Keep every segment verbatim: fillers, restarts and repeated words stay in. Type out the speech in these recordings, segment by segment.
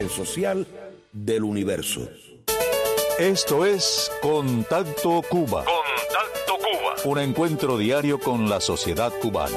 social del universo. Esto es Contacto Cuba. Contacto Cuba. Un encuentro diario con la sociedad cubana.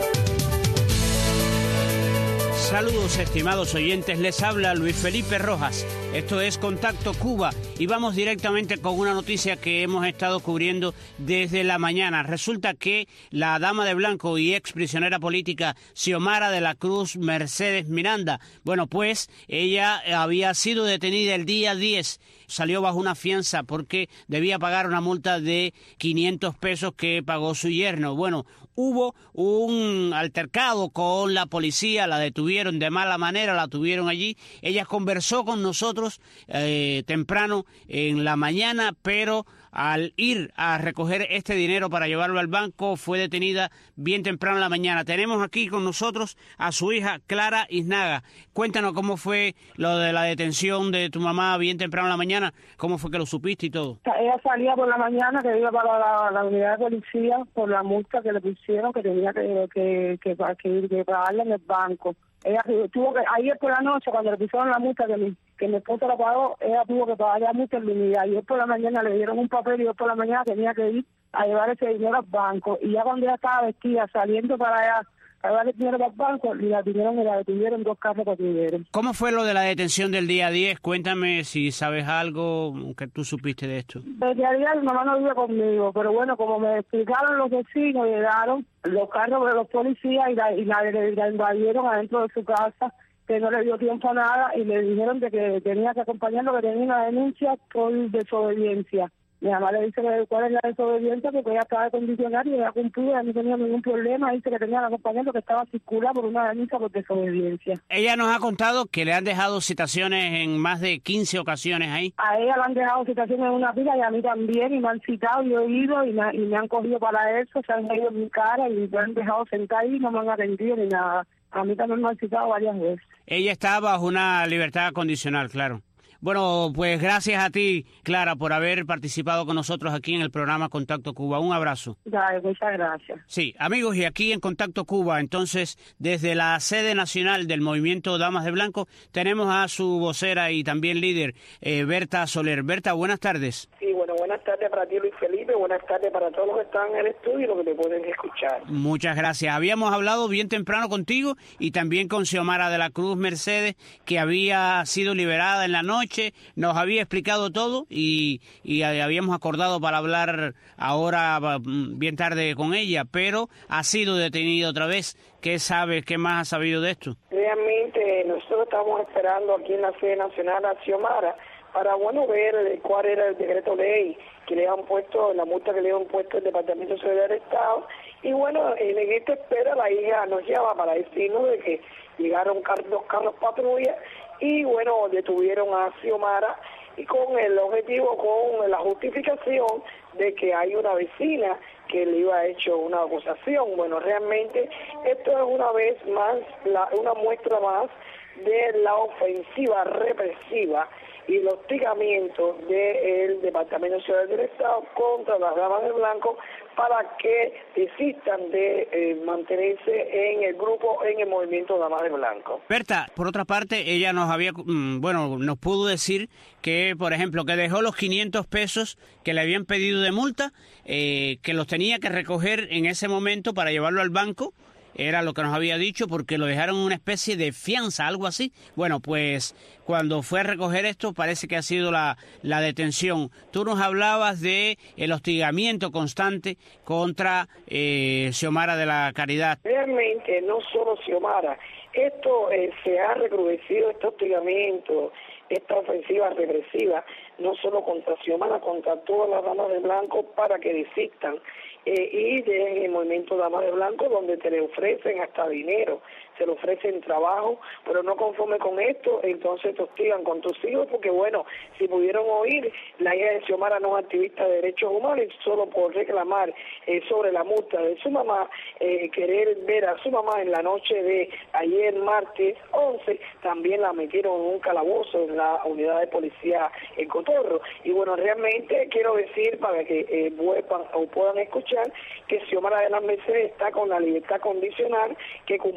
Saludos, estimados oyentes, les habla Luis Felipe Rojas. Esto es Contacto Cuba y vamos directamente con una noticia que hemos estado cubriendo desde la mañana. Resulta que la dama de blanco y ex prisionera política Xiomara de la Cruz Mercedes Miranda, bueno, pues ella había sido detenida el día diez, salió bajo una fianza porque debía pagar una multa de quinientos pesos que pagó su yerno. Bueno, hubo un altercado con la policía, la detuvieron de mala manera, la tuvieron allí. Ella conversó con nosotros eh, temprano en la mañana, pero al ir a recoger este dinero para llevarlo al banco fue detenida bien temprano en la mañana. Tenemos aquí con nosotros a su hija Clara Iznaga. Cuéntanos cómo fue lo de la detención de tu mamá bien temprano en la mañana, cómo fue que lo supiste y todo. Ella salía por la mañana, que iba para la, la unidad de policía por la multa que le pusieron, que tenía que, que, que, que, que pagarle en el banco. Ella tuvo que, ayer por la noche, cuando le pusieron la multa que mi, que mi esposo la pagó, ella tuvo que pagar la multa en la unidad. Y hoy por la mañana le dieron un papel y hoy por la mañana tenía que ir a llevar ese dinero al banco. Y ya cuando ella estaba vestida, saliendo para allá, a llevar el dinero al banco, y la detuvieron y la detuvieron, dos carros que tuvieron. ¿Cómo fue lo de la detención del día diez? Cuéntame si sabes algo que tú supiste de esto. El día diez mi mamá no vive conmigo, pero bueno, como me explicaron los vecinos, llegaron los carros de los policías y la, y la, la invadieron adentro de su casa, que no le dio tiempo a nada, y le dijeron de que tenía que acompañarlo, que tenía una denuncia por desobediencia. Mi mamá le dice que cuál es la desobediencia, porque ella estaba de condicionario y ella cumplió, ella no tenía ningún problema, dice que tenía que acompañarlo, que estaba circulando por una denuncia por desobediencia. Ella nos ha contado que le han dejado citaciones en más de quince ocasiones ahí. A ella le han dejado citaciones en una pila y a mí también, y me han citado, yo he ido y me, y me han cogido para eso, se han reído en mi cara y me han dejado sentar ahí y no me han atendido ni nada. A mí también me han citado varias veces. Ella está bajo una libertad condicional, claro. Bueno, pues gracias a ti, Clara, por haber participado con nosotros aquí en el programa Contacto Cuba. Un abrazo. Ya, muchas gracias. Sí, amigos, y aquí en Contacto Cuba, entonces, desde la sede nacional del Movimiento Damas de Blanco, tenemos a su vocera y también líder, eh, Berta Soler. Berta, buenas tardes. Sí, bueno, buenas tardes para ti, Luis Felipe, buenas tardes para todos los que están en el estudio y los que te pueden escuchar. Muchas gracias. Habíamos hablado bien temprano contigo y también con Xiomara de la Cruz Mercedes, que había sido liberada en la noche. Nos había explicado todo y, y habíamos acordado para hablar ahora bien tarde con ella, pero ha sido detenida otra vez. ¿Qué sabes? ¿Qué más has sabido de esto? Realmente nosotros estamos esperando aquí en la sede nacional a Xiomara para, bueno, ver cuál era el decreto ley que le han puesto, la multa que le han puesto el Departamento de Seguridad del Estado. Y bueno, en esta espera la hija nos llama para decirnos de que llegaron car- dos carros patrulla y bueno, detuvieron a Xiomara y con el objetivo, con la justificación de que hay una vecina que le iba hecho una acusación. Bueno, realmente esto es una vez más, la, una muestra más de la ofensiva represiva y el hostigamiento del Departamento de Seguridad del Estado contra las damas de blanco para que desistan de eh, mantenerse en el grupo, en el movimiento Damas de Blanco. Berta, por otra parte, ella nos había, bueno, nos pudo decir que, por ejemplo, que dejó los quinientos pesos que le habían pedido de multa, eh, que los tenía que recoger en ese momento para llevarlo al banco. Era lo que nos había dicho, porque lo dejaron en una especie de fianza, algo así. Bueno, pues cuando fue a recoger esto, parece que ha sido la, la detención. Tú nos hablabas de el hostigamiento constante contra eh, Xiomara de la Caridad. Realmente, no solo Xiomara, esto eh, se ha recrudecido, este hostigamiento, esta ofensiva represiva, no solo contra Xiomara, contra todas las damas de blanco para que desistan. Eh, y de, en el movimiento Damas de Blanco, donde te le ofrecen hasta dinero, se le ofrecen trabajo, pero no conforme con esto, entonces te hostigan con tus hijos, porque bueno, si pudieron oír, la hija de Xiomara no es activista de derechos humanos, y solo por reclamar eh, sobre la multa de su mamá, eh, querer ver a su mamá en la noche de ayer, martes once, también la metieron en un calabozo en la unidad de policía en Cotorro. Y bueno, realmente quiero decir, para que eh, vuelvan o puedan escuchar, que Xiomara de las Mercedes está con la libertad condicional, que cumplió un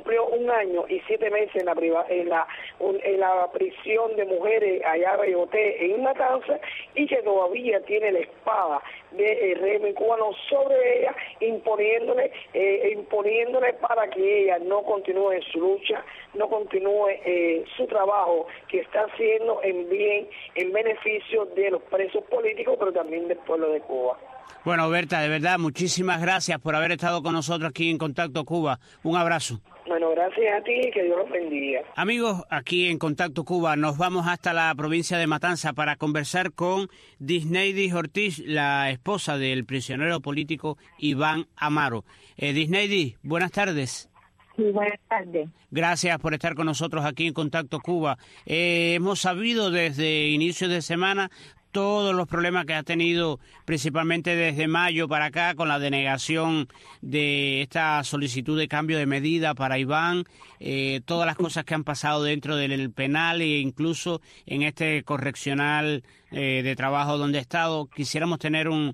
un año y siete meses en la priva, en la un, en la prisión de mujeres allá en Bayoté, en Matanzas, y que todavía tiene la espada del régimen cubano sobre ella, imponiéndole, eh, imponiéndole para que ella no continúe su lucha, no continúe eh, su trabajo que está haciendo en bien, en beneficio de los presos políticos, pero también del pueblo de Cuba. Bueno, Berta, de verdad, muchísimas gracias por haber estado con nosotros aquí en Contacto Cuba. Un abrazo. Bueno, gracias a ti y que Dios los bendiga. Amigos, aquí en Contacto Cuba nos vamos hasta la provincia de Matanza para conversar con Disneidi Ortiz, la esposa del prisionero político Iván Amaro. Eh, Disneidi, buenas tardes. Sí, buenas tardes. Gracias por estar con nosotros aquí en Contacto Cuba. Eh, hemos sabido desde inicios de semana todos los problemas que ha tenido, principalmente desde mayo para acá, con la denegación de esta solicitud de cambio de medida para Iván, eh, todas las cosas que han pasado dentro del penal e incluso en este correccional eh, de trabajo donde ha estado. Quisiéramos tener un...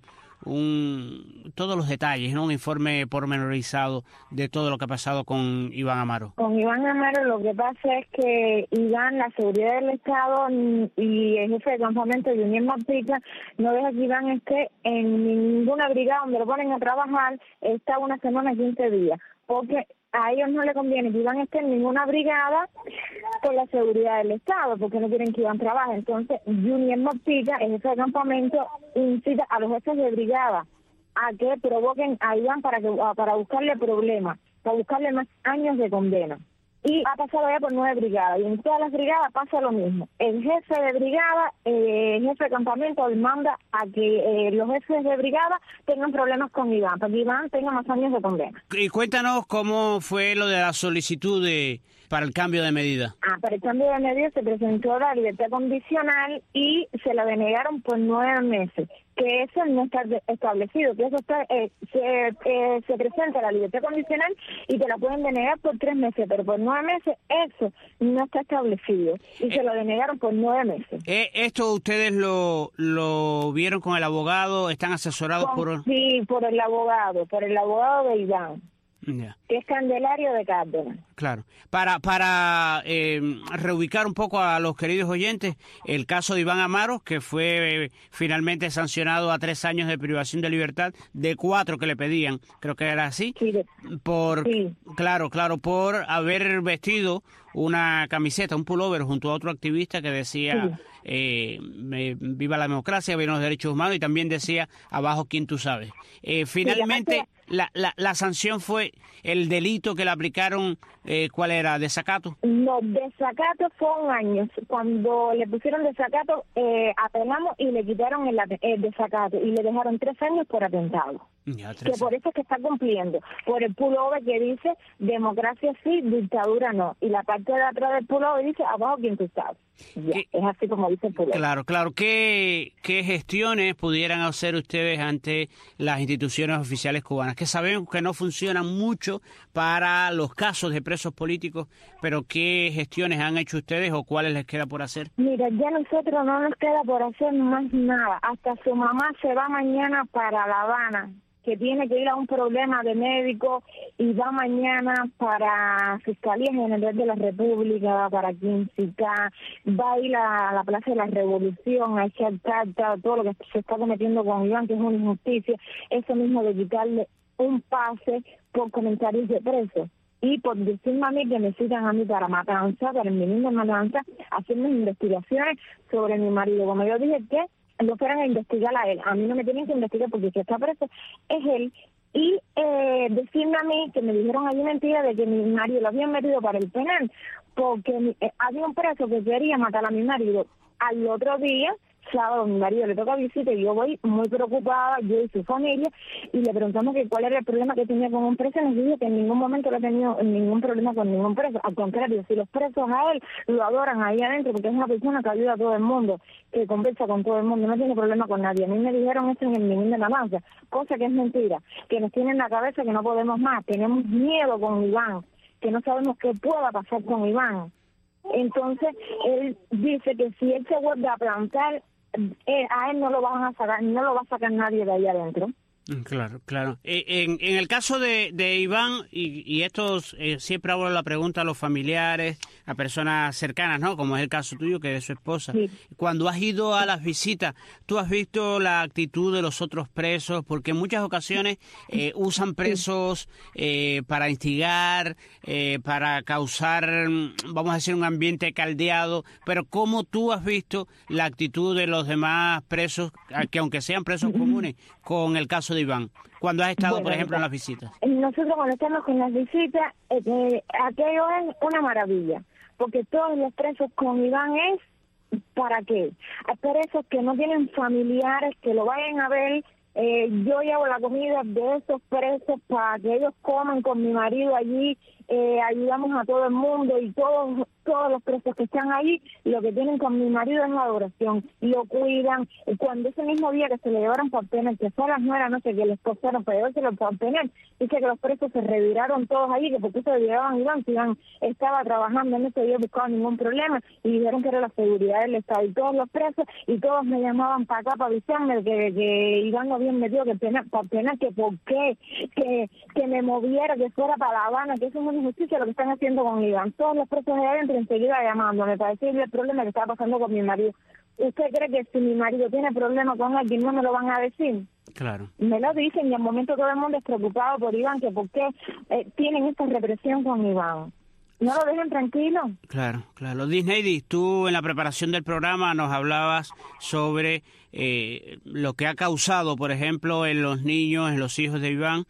Un, todos los detalles, ¿no? Un informe pormenorizado de todo lo que ha pasado con Iván Amaro. Con Iván Amaro lo que pasa es que Iván, la seguridad del Estado y el jefe de campamento, Juniel Martica, no deja que Iván esté en ninguna brigada donde lo ponen a trabajar, está una semana, quince días, porque a ellos no le conviene que Iván esté en ninguna brigada por la seguridad del Estado, porque no quieren que Iván trabaje. Entonces, Juniel Martica, el jefe de campamento, incita a los jefes de brigada a que provoquen a Iván para que para buscarle problemas, para buscarle más años de condena. Y ha pasado ya por nueve brigadas, y en todas las brigadas pasa lo mismo. El jefe de brigada, eh, el jefe de campamento, manda a que eh, los jefes de brigada tengan problemas con Iván, para que Iván tenga más años de condena. Y cuéntanos cómo fue lo de la solicitud de para el cambio de medida. Ah, para el cambio de medida se presentó la libertad condicional y se la denegaron por nueve meses. Que eso no está establecido, que eso está, eh, se, eh, se presenta la libertad condicional y te la pueden denegar por tres meses, pero por nueve meses eso no está establecido y eh, se lo denegaron por nueve meses. Eh, ¿Esto ustedes lo, lo vieron con el abogado? ¿Están asesorados con, por...? Sí, por el abogado, por el abogado de Iván. Yeah. Que es Candelario de Cárdenas. Claro. Para para eh, reubicar un poco a los queridos oyentes, el caso de Iván Amaro, que fue eh, finalmente sancionado a tres años de privación de libertad, de cuatro que le pedían, creo que era así, sí, de... por sí. claro, claro, por haber vestido una camiseta, un pullover junto a otro activista que decía sí. eh, viva la democracia, viva los derechos humanos, y también decía abajo quién tú sabes. Eh, finalmente... Sí, La, la, la sanción fue el delito que le aplicaron, eh, ¿cuál era? ¿Desacato? No, desacato fue un año. Cuando le pusieron desacato, eh, apelamos y le quitaron el, el desacato y le dejaron tres años por atentado. Ya, que por eso es que está cumpliendo. Por el pullover que dice democracia sí, dictadura no. Y la parte de atrás del pullover dice abajo quien tú sabes. Ya, es así como dice el pullover. Claro, claro. ¿Qué, ¿Qué gestiones pudieran hacer ustedes ante las instituciones oficiales cubanas? Que sabemos que no funcionan mucho para los casos de presos políticos, pero ¿qué gestiones han hecho ustedes o cuáles les queda por hacer? Mira, ya nosotros no nos queda por hacer más nada. Hasta su mamá se va mañana para La Habana, que tiene que ir a un problema de médico, y va mañana para Fiscalía General de la República, para quince K, va a ir a la Plaza de la Revolución a echar carta, todo lo que se está cometiendo con Iván, que es una injusticia, eso mismo de quitarle un pase por comentarios de presos. Y por decirme a mí que me citan a mí para Matanza, para el ministro de Matanza, hacer unas investigaciones sobre mi marido. Como yo dije, que lo fueran a investigar a él. A mí no me tienen que investigar porque si está preso es él. Y eh, decirme a mí que me dijeron allí mentira de que mi marido lo habían metido para el penal, porque eh, había un preso que quería matar a mi marido. Al otro día, sábado, mi marido le toca visita y yo voy muy preocupada, yo y su familia, y le preguntamos que cuál era el problema que tenía con un preso, y nos dijo que en ningún momento no ha tenido ningún problema con ningún preso. Al contrario, si los presos a él lo adoran ahí adentro, porque es una persona que ayuda a todo el mundo, que conversa con todo el mundo, no tiene problema con nadie. A mí me dijeron eso en el Minín de Matanza, cosa que es mentira, que nos tienen en la cabeza que no podemos más, tenemos miedo con Iván, que no sabemos qué pueda pasar con Iván. Entonces, él dice que si él se vuelve a plantar, Eh, a él no lo van a sacar, no lo va a sacar nadie de ahí adentro. Claro, claro. En, en el caso de, de Iván, y, y esto eh, siempre hago la pregunta a los familiares, a personas cercanas, ¿no? Como es el caso tuyo, que es su esposa. Sí. Cuando has ido a las visitas, ¿tú has visto la actitud de los otros presos? Porque en muchas ocasiones eh, usan presos eh, para instigar, eh, para causar, vamos a decir, un ambiente caldeado. Pero ¿cómo tú has visto la actitud de los demás presos, que aunque sean presos comunes, con el caso de Iván, cuando has estado, bueno, por ejemplo, en las visitas? Nosotros cuando estamos con las visitas, eh, aquello es una maravilla, porque todos los presos con Iván es, ¿para qué? Hay presos que no tienen familiares que lo vayan a ver. Eh, yo llevo la comida de esos presos para que ellos coman con mi marido allí. Eh, ayudamos a todo el mundo y todos todos los presos que están ahí, lo que tienen con mi marido es adoración, lo cuidan. Y cuando ese mismo día que se le llevaron por penal, que fue a las nueve de la noche que les costaron para llevárselo por penal, dice que los presos se reviraron todos ahí, que porque se lo llevaban Iván, que Iván estaba trabajando, no se había buscado ningún problema, y dijeron que era la seguridad del Estado, y todos los presos, y todos me llamaban para acá para avisarme que, que Iván no había metido que penal, por penal, que por qué, que, que me moviera, que fuera para La Habana, que eso es una injusticia lo que están haciendo con Iván. Todos los presos de adentro enseguida llamándome para decirle el problema que estaba pasando con mi marido. ¿Usted cree que si mi marido tiene problemas con alguien no me lo van a decir? Claro. Me lo dicen y al momento todo el mundo es preocupado por Iván, que por qué eh, tienen esta represión con Iván. No lo dejen tranquilo. Claro, claro. Disney, tú en la preparación del programa nos hablabas sobre eh, lo que ha causado, por ejemplo, en los niños, en los hijos de Iván,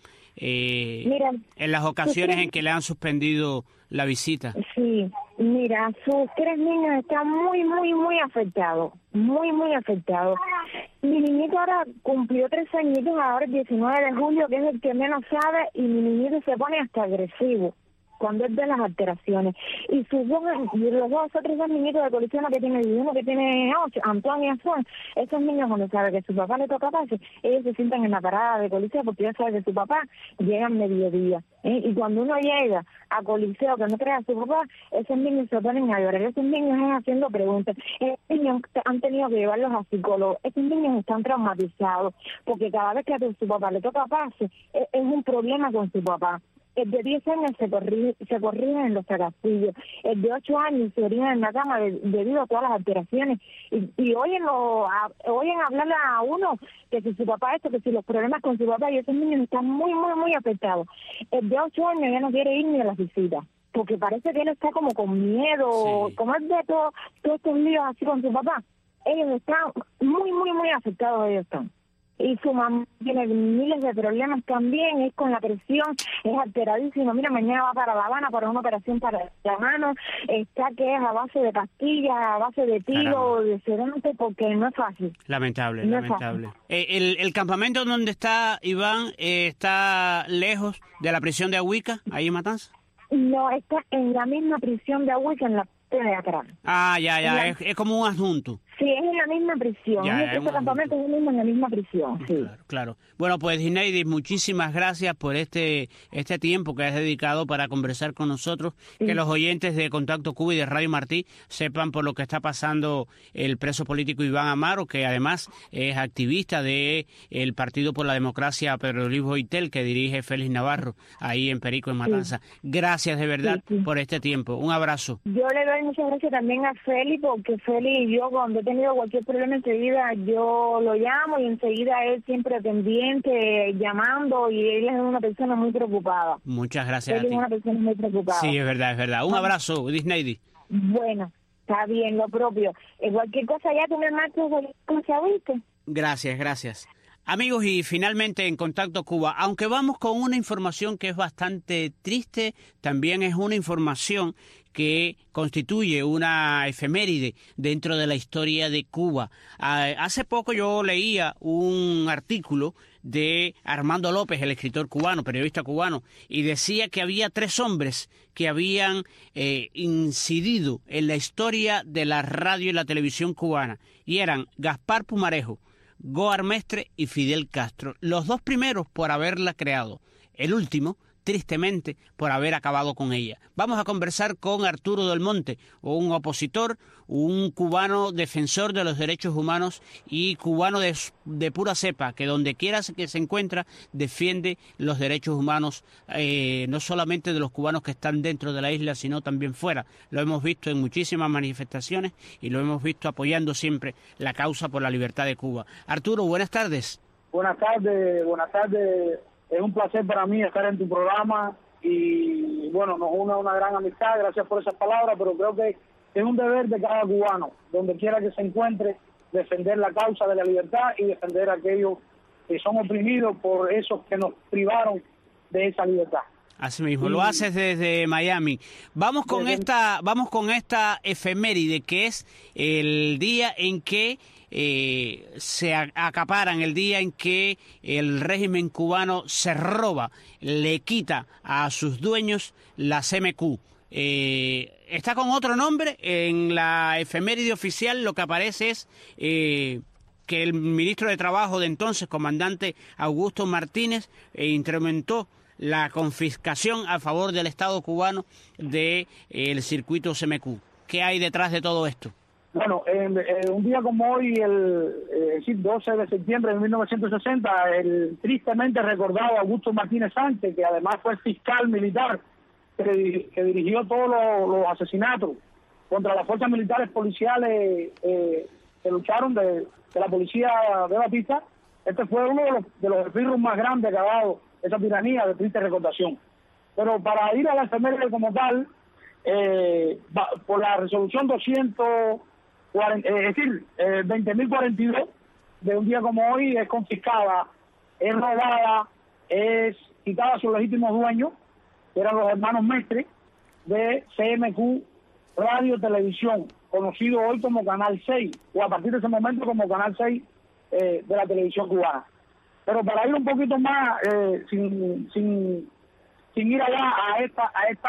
eh, mira, en las ocasiones en que le han suspendido la visita. Sí, mira, sus tres niños están muy, muy, muy afectados, muy, muy afectados. Mi niñito ahora cumplió tres añitos, ahora el diecinueve de julio, que es el que menos sabe, y mi niñito se pone hasta agresivo cuando es de las alteraciones. Y sus dos, los dos otros dos niñitos de colección que tiene uno que tiene ocho, Antonio y Juan, esos niños cuando saben que su papá le toca pase, ellos se sientan en la parada de coliseo porque ya saben que su papá llega al mediodía. ¿eh? Y cuando uno llega a coliseo que no trae a su papá, esos niños se ponen a llorar. Esos niños es haciendo preguntas. Esos niños han tenido que llevarlos a psicólogos. Esos niños están traumatizados porque cada vez que a su papá le toca pase, es, es un problema con su papá. El de diez años se corrige, se corrige en los trastillos. El de ocho años se orina en la cama de, debido a todas las alteraciones. Y, y oyen, lo, a, oyen hablarle a uno que si su papá esto, que si los problemas con su papá, y esos niños están muy, muy, muy afectados. El de ocho años ya no quiere ir ni a las visitas, porque parece que él está como con miedo, sí. Como es de todo, todos estos líos así con su papá. Ellos están muy, muy, muy afectados, ellos están. Y su mamá tiene miles de problemas también, es con la presión, es alteradísimo. Mira, mañana va para La Habana para una operación para la mano, está que es a base de pastillas, a base de tiro, de sedante, porque no es fácil. Lamentable, no lamentable. Eh, el, ¿El campamento donde está Iván eh, está lejos de la prisión de Ahuica, ahí en Matanzas? No, está en la misma prisión de Ahuica, en la de atrás. Ah, ya, ya, la... es, es como un adjunto. Sí, es en la misma prisión. Ya, este campamento es mismo en la misma prisión, sí. Claro, claro. Bueno, pues, Disney, muchísimas gracias por este este tiempo que has dedicado para conversar con nosotros. Sí. Que los oyentes de Contacto Cuba y de Radio Martí sepan por lo que está pasando el preso político Iván Amaro, que además es activista de el Partido por la Democracia Pedro Luis Boitel, que dirige Félix Navarro, ahí en Perico, en Matanza. Sí. Gracias de verdad sí, sí. por este tiempo. Un abrazo. Yo le doy muchas gracias también a Félix, porque Félix y yo, cuando he tenido cualquier problema enseguida, yo lo llamo y enseguida él siempre pendiente, llamando, y él es una persona muy preocupada. Muchas gracias él a ti. es una persona muy preocupada. Sí, es verdad, es verdad. Un abrazo, Disney. Bueno, está bien, lo propio. Eh, cualquier cosa ya tú me marcas, ¿cómo se oíste? Gracias, gracias. Amigos, y finalmente en Contacto Cuba, aunque vamos con una información que es bastante triste, también es una información que constituye una efeméride dentro de la historia de Cuba. Hace poco yo leía un artículo de Armando López, el escritor cubano, periodista cubano, y decía que había tres hombres que habían eh, incidido en la historia de la radio y la televisión cubana, y eran Gaspar Pumarejo, Goar Mestre y Fidel Castro, los dos primeros por haberla creado. El último tristemente por haber acabado con ella. Vamos a conversar con Arturo Del Monte, un opositor, un cubano defensor de los derechos humanos y cubano de, de pura cepa, que donde quiera que se encuentra defiende los derechos humanos, eh, no solamente de los cubanos que están dentro de la isla, sino también fuera. Lo hemos visto en muchísimas manifestaciones y lo hemos visto apoyando siempre la causa por la libertad de Cuba. Arturo, buenas tardes. Buenas tardes, buenas tardes. Es un placer para mí estar en tu programa y, bueno, nos une una gran amistad. Gracias por esas palabras, pero creo que es un deber de cada cubano, donde quiera que se encuentre, defender la causa de la libertad y defender a aquellos que son oprimidos por esos que nos privaron de esa libertad. Así mismo, lo haces desde Miami. Vamos con desde... esta, vamos con esta efeméride, que es el día en que eh, se acaparan, el día en que el régimen cubano se roba, le quita a sus dueños la C M Q. Eh, está con otro nombre. En la efeméride oficial lo que aparece es eh, que el ministro de Trabajo de entonces, comandante Augusto Martínez, eh, incrementó la confiscación a favor del Estado cubano del de, eh, circuito C M Q. ¿Qué hay detrás de todo esto? Bueno, en, en un día como hoy, el eh, doce de septiembre de mil novecientos sesenta, el tristemente recordado Augusto Martínez Sánchez, que además fue fiscal militar, que, que dirigió todos los, los asesinatos contra las fuerzas militares policiales eh, que lucharon de, de la policía de Batista. Este fue uno de los, de los esbirros más grandes que ha dado esa tiranía de triste recordación. Pero para ir a la efeméride como tal, eh, por la resolución doscientos cuarenta, eh, es decir, eh, veinte mil cuarenta y dos, de un día como hoy, es confiscada, es robada, es quitada a sus legítimos dueños, que eran los hermanos Mestre, de C M Q Radio Televisión, conocido hoy como Canal seis, o a partir de ese momento como Canal seis eh, de la televisión cubana. Pero para ir un poquito más, eh, sin, sin, sin ir allá a esta, a esta,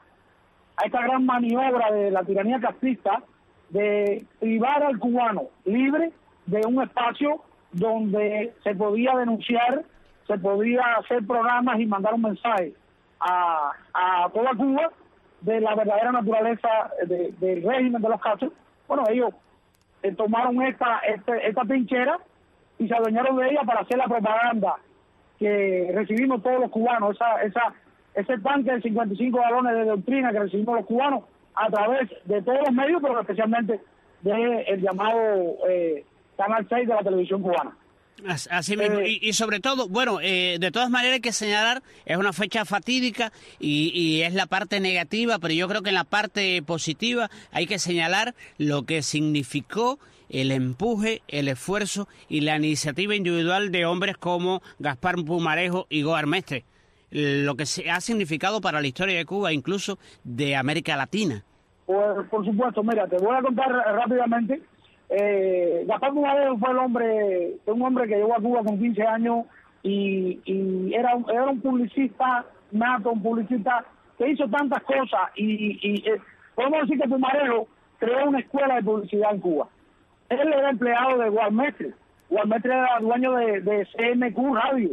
a esta gran maniobra de la tiranía castrista, de privar al cubano libre de un espacio donde se podía denunciar, se podía hacer programas y mandar un mensaje a, a toda Cuba de la verdadera naturaleza de, del régimen de los Castro. Bueno, ellos eh, tomaron esta, este, esta trinchera y se adueñaron de ella para hacer la propaganda que recibimos todos los cubanos, esa esa ese tanque de cincuenta y cinco galones de doctrina que recibimos los cubanos a través de todos los medios, pero especialmente del de llamado eh, Canal seis de la televisión cubana. Así mismo, eh, y, y sobre todo, bueno, eh, de todas maneras hay que señalar, es una fecha fatídica y, y es la parte negativa, pero yo creo que en la parte positiva hay que señalar lo que significó el empuje, el esfuerzo y la iniciativa individual de hombres como Gaspar Pumarejo y Goar Mestre, lo que se ha significado para la historia de Cuba, incluso de América Latina. Por, por supuesto, mira, te voy a contar rápidamente. Eh, Gaspar Pumarejo fue el hombre, un hombre que llegó a Cuba con quince años y, y era, un, era un publicista nato, un publicista que hizo tantas cosas y, y eh, podemos decir que Pumarejo creó una escuela de publicidad en Cuba. Él era empleado de Goar Mestre. Goar Mestre era dueño de, de C M Q Radio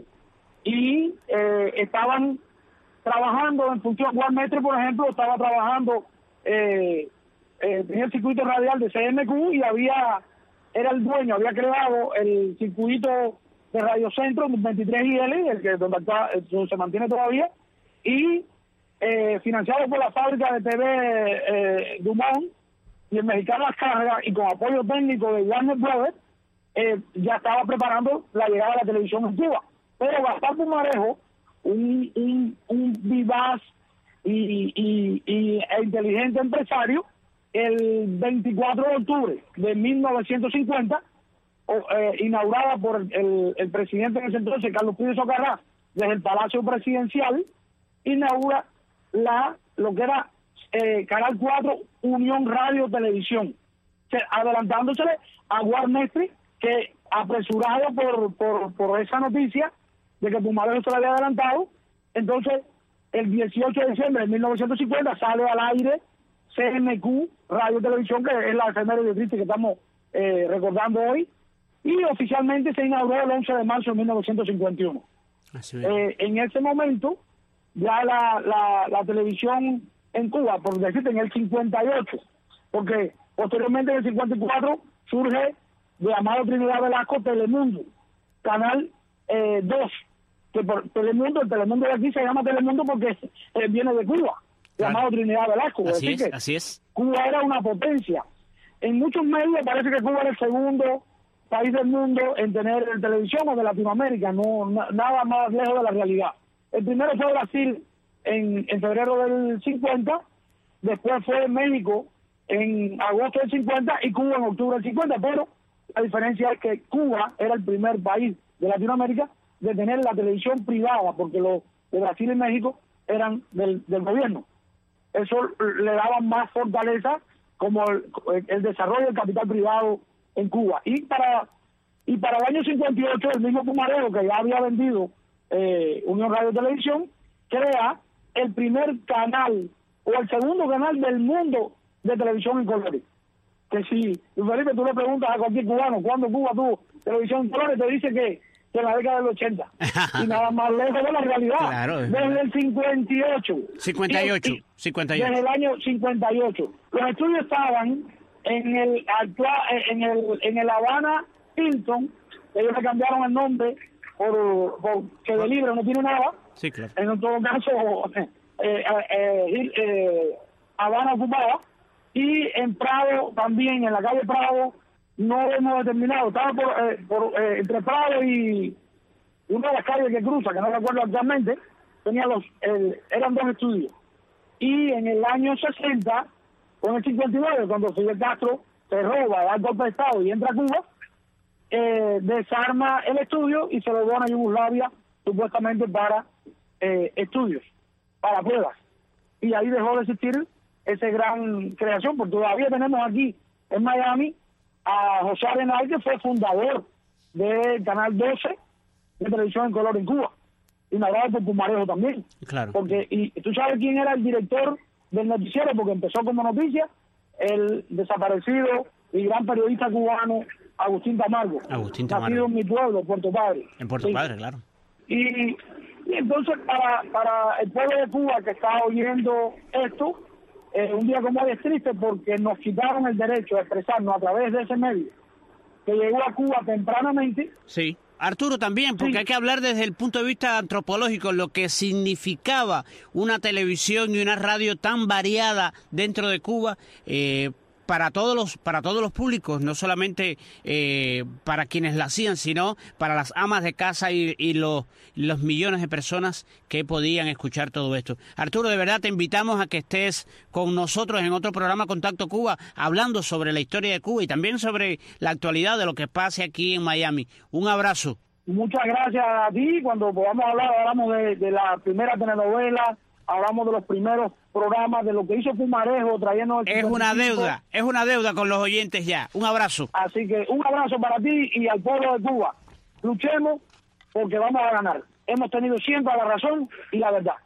y eh, estaban trabajando en función. Goar Mestre, por ejemplo, estaba trabajando eh, eh, tenía el circuito radial de C M Q y había era el dueño, había creado el circuito de Radio Centro veintitrés I L, el que donde acá, se mantiene todavía, y eh, financiado por la fábrica de T V eh, Dumont y el mexicano Las Cargas, y con apoyo técnico de Warner Brothers, eh, ya estaba preparando la llegada de la televisión en Cuba. Pero Gaspar Pumarejo, un, un, un vivaz y, y, y e inteligente empresario, el veinticuatro de octubre de mil novecientos cincuenta, eh, inaugurada por el, el presidente en ese entonces, Carlos Pío Socarrás, desde el Palacio Presidencial, inaugura la lo que era eh, Canal cuatro Unión Radio Televisión, adelantándosele a Goar Mestre, que apresurado por, por, por esa noticia de que Pumarejo se le había adelantado, entonces el dieciocho de diciembre de mil novecientos cincuenta sale al aire C M Q Radio Televisión, que es la efeméride triste que estamos eh, recordando hoy, y oficialmente se inauguró el once de marzo de mil novecientos cincuenta y uno. Así eh, en ese momento ya la, la, la televisión en Cuba, por decirte, en el cincuenta y ocho, porque posteriormente en el cincuenta y cuatro surge de Amado Trinidad Velasco Telemundo, Canal eh, dos, que por Telemundo, el Telemundo de aquí se llama Telemundo porque eh, viene de Cuba, de Claro. Amado Trinidad Velasco. Así decir es, que así es. Cuba era una potencia. En muchos medios parece que Cuba era el segundo país del mundo en tener televisión o de Latinoamérica, no na- nada más lejos de la realidad. El primero fue Brasil en, en febrero del cincuenta, después fue México en agosto del cincuenta y Cuba en octubre del cincuenta, pero la diferencia es que Cuba era el primer país de Latinoamérica de tener la televisión privada, porque los de Brasil y México eran del, del gobierno. Eso le daba más fortaleza como el, el desarrollo del capital privado en Cuba. Y para y para el año cincuenta y ocho, el mismo Pumarejo, que ya había vendido eh, Unión Radio Televisión, crea el primer canal o el segundo canal del mundo de televisión en colores. Que si, Luis Felipe, tú le preguntas a cualquier cubano cuándo Cuba tuvo televisión en colores, te dice que, que en la década del ochenta. Y nada más lejos de la realidad. Claro, es desde verdad. el cincuenta y ocho. cincuenta y ocho, Y- y- cincuenta y ocho. Desde el año cincuenta y ocho. Los estudios estaban en el actual, en el en el Habana Hilton. Ellos le cambiaron el nombre por, por que de libre no tiene nada. Sí, claro. En todo caso, eh, eh, eh, eh, Habana ocupada. Y en Prado también, en la calle Prado, no hemos determinado. Estaba por, eh, por eh, entre Prado y una de las calles que cruza, que no recuerdo actualmente, tenía los, el, eran dos estudios. Y en el año sesenta, o en el cincuenta y nueve, cuando Fidel Castro se roba, da el golpe de Estado y entra a Cuba, eh, desarma el estudio y se lo dona a Yugoslavia, supuestamente para eh, estudios, para pruebas. Y ahí dejó de existir esa gran creación, porque todavía tenemos aquí en Miami a José Arenal, que fue fundador del Canal doce de televisión en color en Cuba, inaugurado por Pumarejo también. Claro. Porque, y tú sabes quién era el director del noticiero, porque empezó como noticia, el desaparecido y gran periodista cubano Agustín Tamargo, Agustín nacido Tamargo. en mi pueblo, Puerto Padre. En Puerto Sí. Padre, claro. Y, y entonces para, para el pueblo de Cuba que está oyendo esto, eh, un día como hoy es triste porque nos quitaron el derecho a expresarnos a través de ese medio que llegó a Cuba tempranamente. Sí. Arturo, también, porque Sí. hay que hablar desde el punto de vista antropológico, lo que significaba una televisión y una radio tan variada dentro de Cuba, eh, para todos los para todos los públicos, no solamente eh, para quienes la hacían, sino para las amas de casa y, y los, los millones de personas que podían escuchar todo esto. Arturo, de verdad te invitamos a que estés con nosotros en otro programa Contacto Cuba, hablando sobre la historia de Cuba y también sobre la actualidad de lo que pase aquí en Miami. Un abrazo. Muchas gracias a ti. Cuando podamos hablar, hablamos de, de la primera telenovela, hablamos de los primeros programas, de lo que hizo Pumarejo trayendo... el Es una cincuenta y cinco. deuda, es una deuda con los oyentes ya. Un abrazo. Así que un abrazo para ti y al pueblo de Cuba. Luchemos porque vamos a ganar. Hemos tenido siempre la razón y la verdad.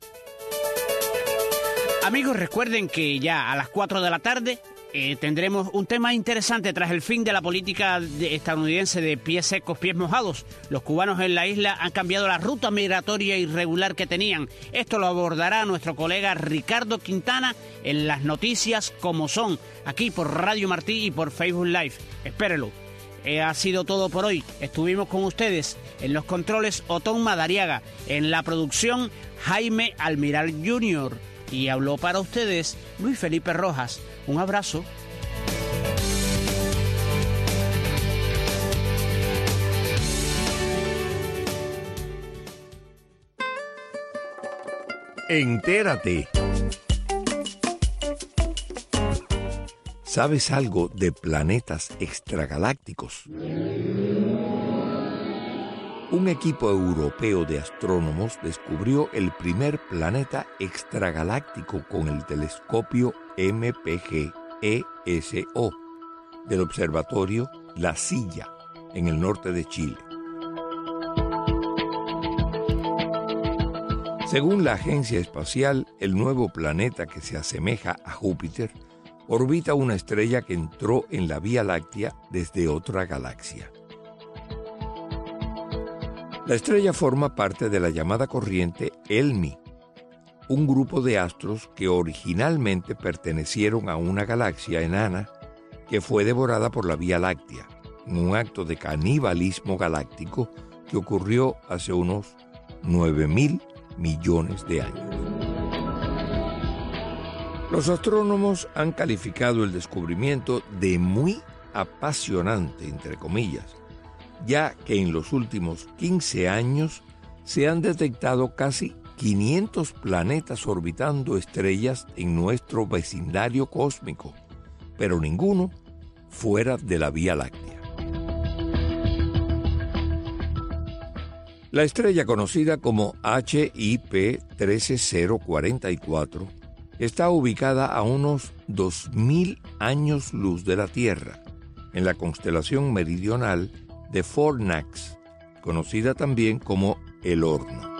Amigos, recuerden que ya a las cuatro de la tarde eh, tendremos un tema interesante tras el fin de la política de- estadounidense de pies secos, pies mojados. Los cubanos en la isla han cambiado la ruta migratoria irregular que tenían. Esto lo abordará nuestro colega Ricardo Quintana en las noticias como son, aquí por Radio Martí y por Facebook Live. Espérelo. Eh, ha sido todo por hoy. Estuvimos con ustedes en los controles Otón Madariaga, en la producción Jaime Almiral junior Y habló para ustedes Luis Felipe Rojas. Un abrazo. Entérate. ¿Sabes algo de planetas extragalácticos? Un equipo europeo de astrónomos descubrió el primer planeta extragaláctico con el telescopio M P G E S O del observatorio La Silla, en el norte de Chile. Según la agencia espacial, el nuevo planeta que se asemeja a Júpiter orbita una estrella que entró en la Vía Láctea desde otra galaxia. La estrella forma parte de la llamada corriente ELMI, un grupo de astros que originalmente pertenecieron a una galaxia enana que fue devorada por la Vía Láctea, en un acto de canibalismo galáctico que ocurrió hace unos nueve mil millones de años. Los astrónomos han calificado el descubrimiento de muy apasionante, entre comillas, ya que en los últimos quince años se han detectado casi quinientos planetas orbitando estrellas en nuestro vecindario cósmico, pero ninguno fuera de la Vía Láctea. La estrella conocida como H I P trece cero cuarenta y cuatro está ubicada a unos dos mil años luz de la Tierra, en la constelación meridional de Fornax, conocida también como el Horno.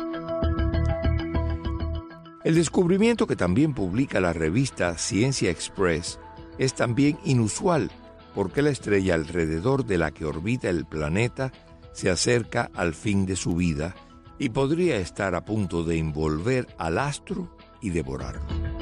El descubrimiento, que también publica la revista Ciencia Express, es también inusual porque la estrella alrededor de la que orbita el planeta se acerca al fin de su vida y podría estar a punto de envolver al astro y devorarlo.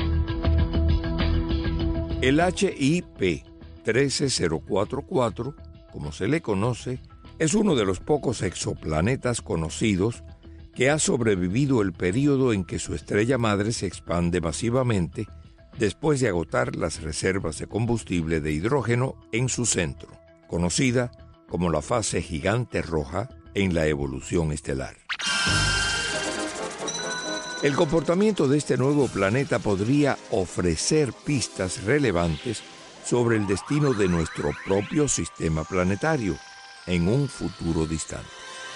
El H I P trece cero cuarenta y cuatro, como se le conoce, es uno de los pocos exoplanetas conocidos que ha sobrevivido el período en que su estrella madre se expande masivamente después de agotar las reservas de combustible de hidrógeno en su centro, conocida como la fase gigante roja en la evolución estelar. El comportamiento de este nuevo planeta podría ofrecer pistas relevantes sobre el destino de nuestro propio sistema planetario en un futuro distante.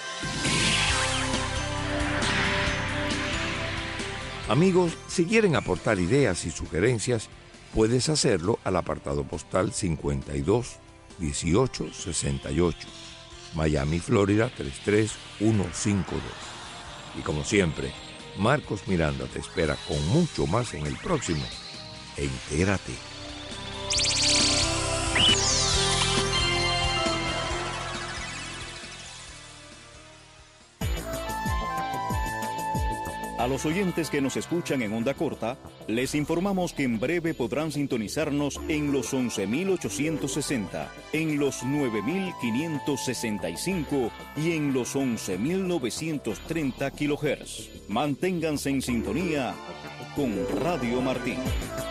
Amigos, si quieren aportar ideas y sugerencias, puedes hacerlo al apartado postal cincuenta y dos dieciocho sesenta y ocho, Miami, Florida tres tres uno cinco dos. Y como siempre, Marcos Miranda te espera con mucho más en el próximo Entérate. A los oyentes que nos escuchan en onda corta, les informamos que en breve podrán sintonizarnos en los once mil ochocientos sesenta, en los nueve mil quinientos sesenta y cinco y en los once mil novecientos treinta kilohertz. Manténganse en sintonía con Radio Martí.